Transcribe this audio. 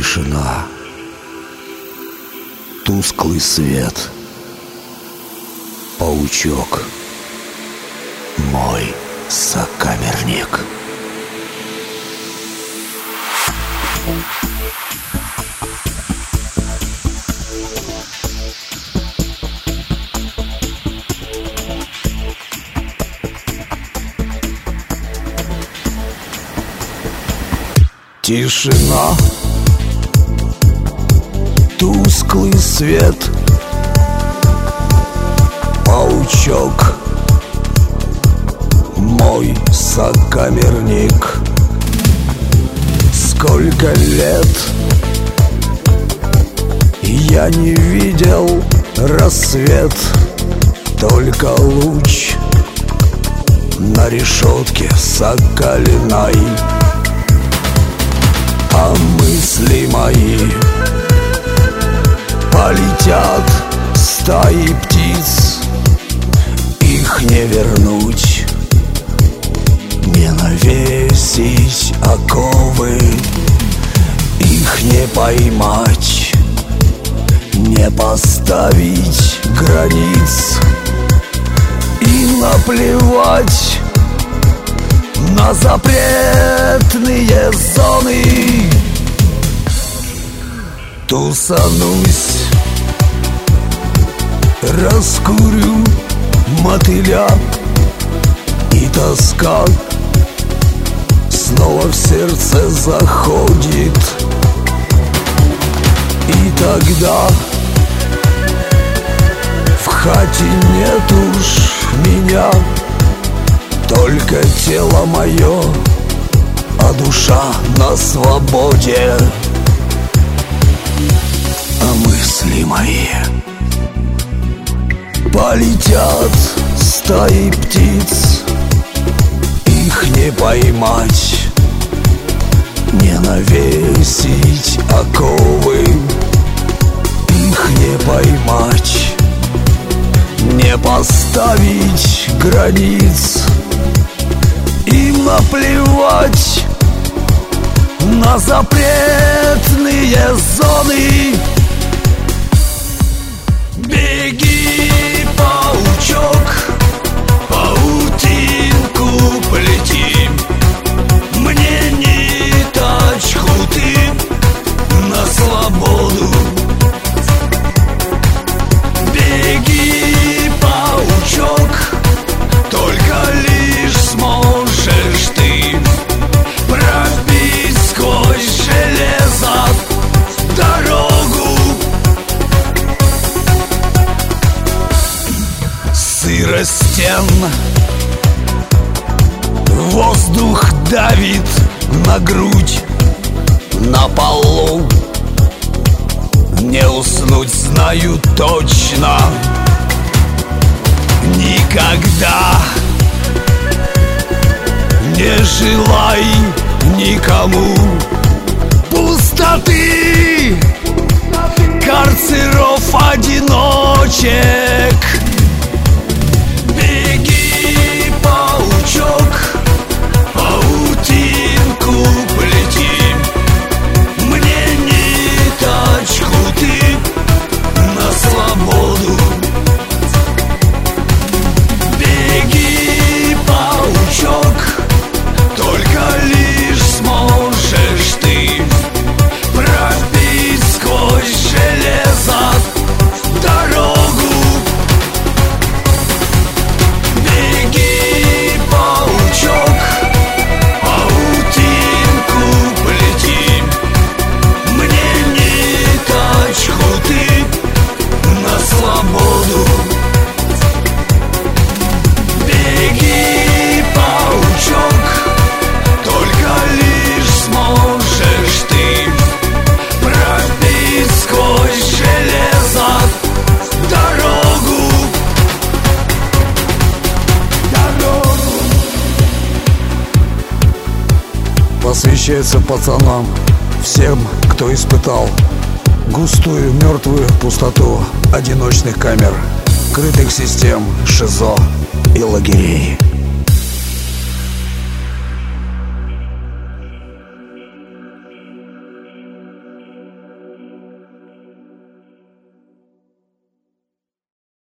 Тишина, тусклый свет, паучок, мой сокамерник. Тишина, тусклый свет, паучок, мой сокамерник. Сколько лет я не видел рассвет, только луч на решетке соколиной. А мысли мои полетят стаи птиц, их не вернуть, не навесить оковы, их не поймать, не поставить границ. И наплевать на запретные зоны. Тусанусь, раскурю мотыля, и тоска снова в сердце заходит. И тогда в хате нет уж меня, только тело мое, а душа на свободе. А мысли мои полетят стаи птиц, их не поймать, не навесить оковы, их не поймать, не поставить границ. Им наплевать на запретные зоны. Беги, паучок, паутинку плети, мне ниточку ты на свободу. Беги, паучок, только лишь сможешь ты пробить сквозь железо дорогу. Сырость стен, воздух давит на грудь, на полу не уснуть, знаю точно. Никогда не желай никому пустоты, карцеров, одиночек. Беги, паучок, паутинку плети, мне ниточку ты на свободу. Беги, паучок, только лишь сможешь ты пробить сквозь железо дорогу. Беги, паучок, паутинку плети, мне ниточку ты на свободу. Беги, паучок, только лишь сможешь ты пробить сквозь железо дорогу. Посвящается пацанам, всем, кто испытал густую мертвую пустоту одиночных камер, крытых систем, ШИЗО и лагерей.